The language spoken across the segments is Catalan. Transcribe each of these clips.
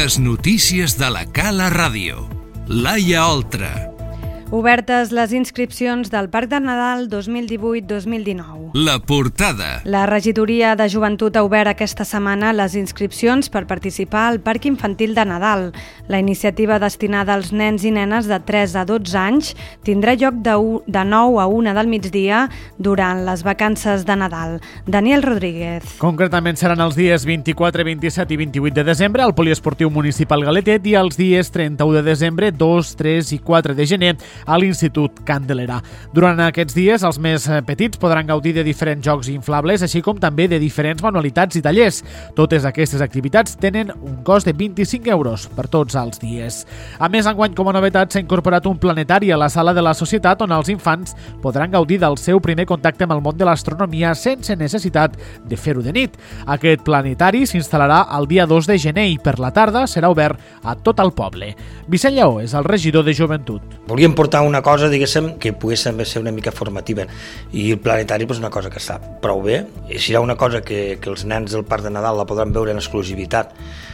Les notícies de la Cala Ràdio. Laia Oltra. Obertes les inscripcions del Parc de Nadal 2018-2019. La portada. La regidoria de Joventut ha obert aquesta setmana les inscripcions per participar al Parc Infantil de Nadal. La iniciativa destinada als nens i nenes de 3 a 12 anys tindrà lloc de 9 a 1 del migdia durant les vacances de Nadal. Daniel Rodríguez. Concretament seran els dies 24, 27 i 28 de desembre al Poliesportiu Municipal Galetet i els dies 31 de desembre, 2, 3 i 4 de gener a l'Institut Candelera. Durant aquests dies, els més petits podran gaudir de diferents jocs inflables, així com també de diferents manualitats i tallers. Totes aquestes activitats tenen un cost de 25 euros per tots els dies. A més, enguany, com a novetat, s'ha incorporat un planetari a la sala de la Societat on els infants podran gaudir del seu primer contacte amb el món de l'astronomia sense necessitat de fer-ho de nit. Aquest planetari s'instal·larà el dia 2 de gener i per la tarda serà obert a tot el poble. Vicent Lleó és el regidor de Joventut. Volíem portar una cosa, diguéssim, que pogués també ser una mica formativa, i el planetari és una cosa que està prou bé, i serà una cosa que els nens del Parc de Nadal la podran veure en exclusivitat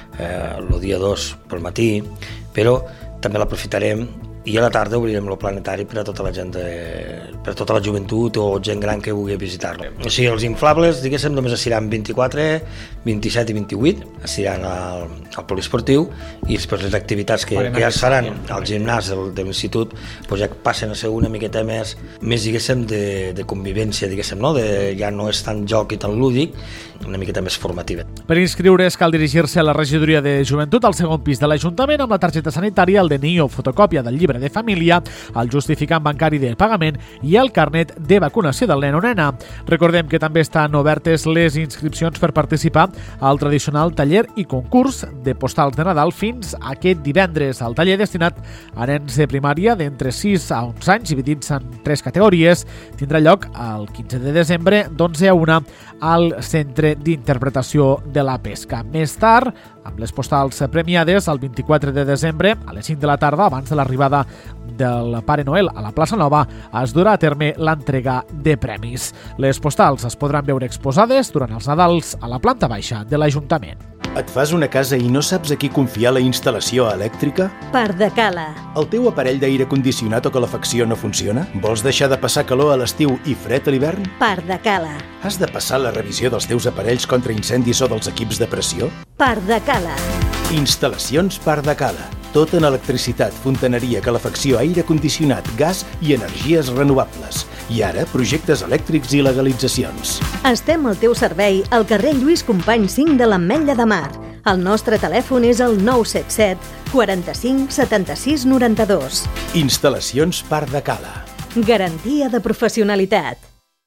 el dia 2 pel matí, però també l'aprofitarem i a la tarda obrirem el planetari per a tota la gent, per a tota la joventut o gent gran que vulgui visitar-lo. O sigui, els inflables, diguéssim, només seran 24, 27 i 28, seran al poliesportiu, i després les activitats que ja es faran al gimnàs de l'institut ja passen a ser una miqueta més diguéssim, de convivència, diguéssim, no? Ja no és tan joc i tan lúdic, una miqueta més formativa. Per inscriure's cal dirigir-se a la regidoria de Joventut al segon pis de l'Ajuntament amb la targeta sanitària, el DNI o fotocòpia del llibre de família, el justificant bancari de pagament i el carnet de vacunació del nen o nena. Recordem que també estan obertes les inscripcions per participar al tradicional taller i concurs de postals de Nadal fins aquest divendres. El taller destinat a nens de primària d'entre 6 a 11 anys, dividits en 3 categories, tindrà lloc el 15 de desembre d'11 a 1 al Centre d'Interpretació de la Pesca. Més tard, amb les postals premiades, el 24 de desembre, a les 5 de la tarda, abans de l'arribada del Pare Noel a la plaça Nova, es durà a terme l'entrega de premis. Les postals es podran veure exposades durant els Nadals a la planta baixa de l'Ajuntament. Et fas una casa i no saps a qui confiar la instal·lació elèctrica? Pardacala. El teu aparell d'aire condicionat o calefacció no funciona? Vols deixar de passar calor a l'estiu i fred a l'hivern? Pardacala. Has de passar la revisió dels teus aparells contra incendis o dels equips de pressió? Pardacala. Instal·lacions Pardacala. Tot en electricitat, fontaneria, calefacció, aire condicionat, gas i energies renovables. I ara, projectes elèctrics i legalitzacions. Estem al teu servei al carrer Lluís Companys 5 de l'Ametlla de Mar. El nostre telèfon és el 977 45 76 92. Instal·lacions Pardacala. Garantia de professionalitat.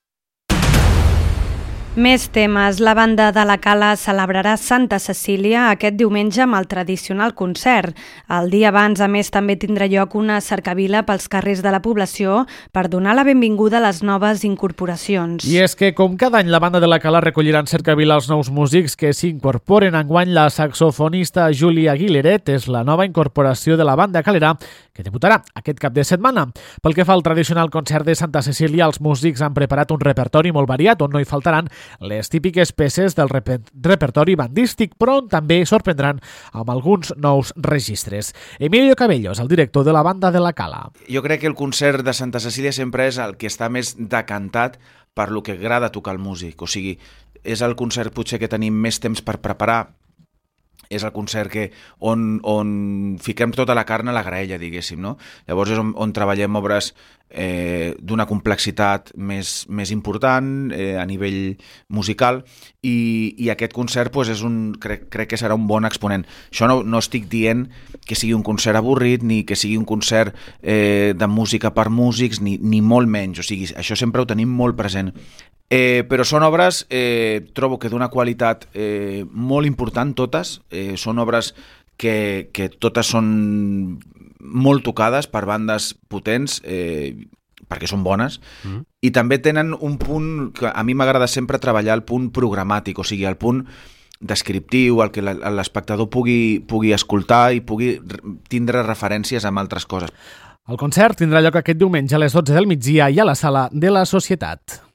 Més temes. La banda de la Cala celebrarà Santa Cecília aquest diumenge amb el tradicional concert. El dia abans, a més, també tindrà lloc una cercavila pels carrers de la població per donar la benvinguda a les noves incorporacions. I és que, com cada any, la banda de la Cala recollirà en cercavila els nous músics que s'incorporen. Enguany, la saxofonista Júlia Aguileret és la nova incorporació de la banda calera que debutarà aquest cap de setmana. Pel que fa al tradicional concert de Santa Cecília, els músics han preparat un repertori molt variat on no hi faltaran les típiques peces del repertori bandístic, però on també sorprendran amb alguns nous registres. Emilio Cabellos, el director de la banda de la Cala. Jo crec que el concert de Santa Cecília sempre és el que està més decantat per lo que agrada tocar el músic. O sigui, és el concert potser que tenim més temps per preparar, és el concert on fiquem tota la carn a la graella, diguéssim, no? Llavors és on treballem obres d'una complexitat més important a nivell musical i aquest concert pues, crec que serà un bon exponent. Això no estic dient que sigui un concert avorrit ni que sigui un concert de música per músics ni molt menys, o sigui, això sempre ho tenim molt present. Però són obres, trobo que d'una qualitat molt important totes, són obres que totes són molt tocades per bandes potents, perquè són bones, i també tenen un punt que a mi m'agrada sempre treballar, el punt programàtic, o sigui, el punt descriptiu, el que l'espectador pugui escoltar i pugui tindre referències amb altres coses. El concert tindrà lloc aquest diumenge a les 12 del migdia i a la sala de la Societat.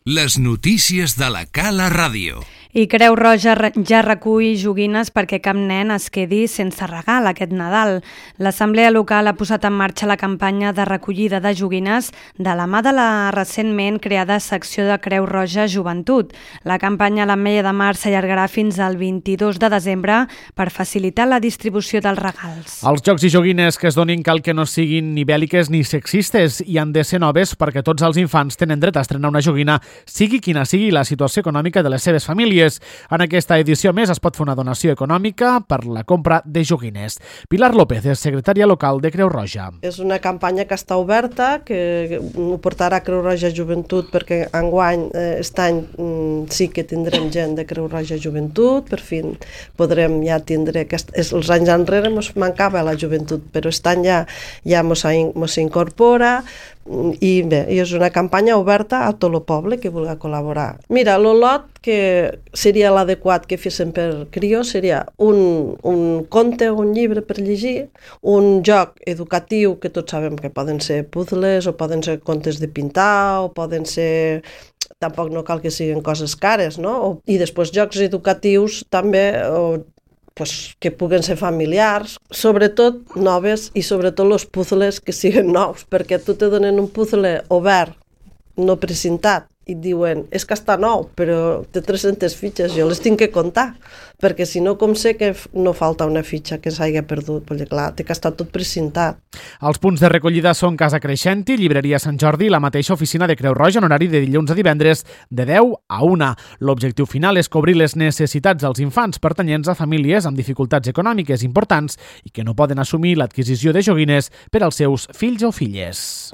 Les notícies de la Cala Ràdio. I Creu Roja ja recull joguines perquè cap nen es quedi sense regal aquest Nadal. L'Assemblea Local ha posat en marxa la campanya de recollida de joguines de la mà de la recentment creada secció de Creu Roja Joventut. La campanya a l'Ametlla de Mar s'allargarà fins al 22 de desembre per facilitar la distribució dels regals. Els jocs i joguines que es donin cal que no siguin ni bèl·liques ni sexistes i han de ser noves perquè tots els infants tenen dret a estrenar una joguina, sigui quina sigui la situació econòmica de les seves famílies. En aquesta edició més es pot fer una donació econòmica per la compra de joguines. Pilar López és secretària local de Creu Roja. És una campanya que està oberta, que ho portarà Creu Roja Joventut, perquè enguany, aquest any, sí que tindrem gent de Creu Roja Joventut, per fi podrem ja tindre... Els anys enrere ens mancava la joventut, però aquest any ja ens incorpora, i bé, és una campanya oberta a tot el poble que vulgui col·laborar. Mira, el lot que seria l'adequat que féssim per crios seria un conte o un llibre per llegir, un joc educatiu que tots sabem que poden ser puzzles o poden ser contes de pintar o poden ser... Tampoc no cal que siguin coses cares, no? I després jocs educatius també que puguen ser familiars, sobretot noves i sobretot els puzzles que siguin nous, perquè tu te donen un puzzle obert, no precintat, i et diuen, és que està nou, però té 300 fitxes, jo les tinc que comptar, perquè si no, com sé que no falta una fitxa que s'hagi perdut, perquè clar, té que estar tot precintat. Els punts de recollida són Casa Creixenti, Llibreria Sant Jordi i la mateixa oficina de Creu Roja en horari de dilluns a divendres de 10 a 1. L'objectiu final és cobrir les necessitats dels infants pertanyents a famílies amb dificultats econòmiques importants i que no poden assumir l'adquisició de joguines per als seus fills o filles.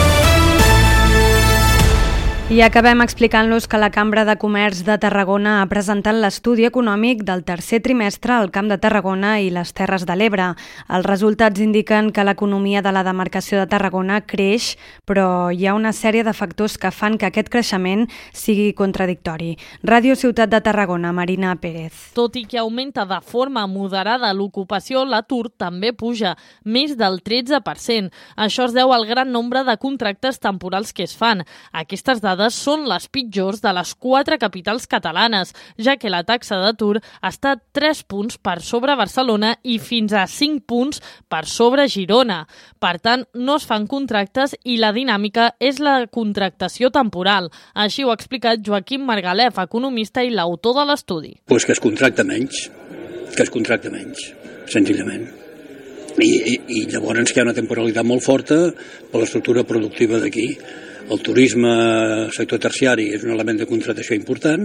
I acabem explicant-los que la Cambra de Comerç de Tarragona ha presentat l'estudi econòmic del tercer trimestre al Camp de Tarragona i les Terres de l'Ebre. Els resultats indiquen que l'economia de la demarcació de Tarragona creix, però hi ha una sèrie de factors que fan que aquest creixement sigui contradictori. Ràdio Ciutat de Tarragona, Marina Pérez. Tot i que augmenta de forma moderada l'ocupació, l'atur també puja, més del 13%. Això es deu al gran nombre de contractes temporals que es fan. Aquestes dades són les pitjors de les 4 capitals catalanes, ja que la taxa d'atur està 3 punts per sobre Barcelona i fins a 5 punts per sobre Girona. Per tant, no es fan contractes i la dinàmica és la contractació temporal. Així ho ha explicat Joaquim Margalef, economista i l'autor de l'estudi. Pues que es contracta menys, senzillament. I llavors hi ha una temporalitat molt forta per l'estructura productiva d'aquí. El turisme, sector terciari, és un element de contractació important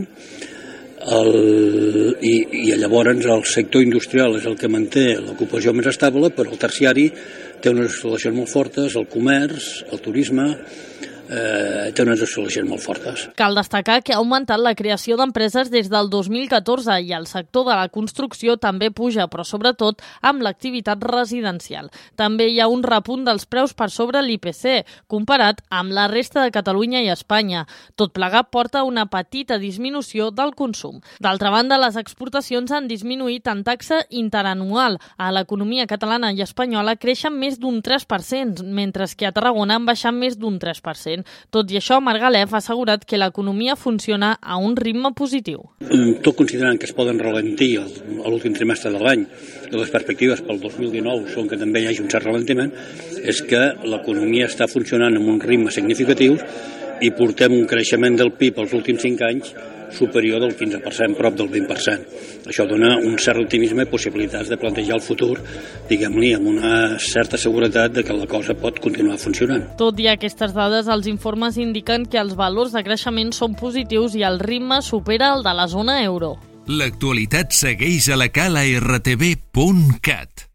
i llavors el sector industrial és el que manté l'ocupació més estable, però el terciari té unes oscil·lacions molt fortes, el comerç, el turisme, té unes oscil·lacions molt fortes. Cal destacar que ha augmentat la creació d'empreses des del 2014 i el sector de la construcció també puja, però sobretot amb l'activitat residencial. També hi ha un repunt dels preus per sobre l'IPC, comparat amb la resta de Catalunya i Espanya. Tot plegat porta a una petita disminució del consum. D'altra banda, les exportacions han disminuït en taxa interanual. A l'economia catalana i espanyola creixen més d'un 3%, mentre que a Tarragona han baixat més d'un 3%. Tot i això, Margalef ha assegurat que l'economia funciona a un ritme positiu. Tot considerant que es poden ralentir a l'últim trimestre de l'any i les perspectives pel 2019 són que també hi hagi un cert ralentiment, és que l'economia està funcionant amb un ritme significatiu i portem un creixement del PIB els últims 5 anys superior del 15%, prop del 20%. Això dona un cert optimisme i possibilitats de plantejar el futur, diguem-li, amb una certa seguretat de que la cosa pot continuar funcionant. Tot i aquestes dades, els informes indiquen que els valors de creixement són positius i el ritme supera el de la zona euro. L'actualitat segueix a la cala rtv.cat.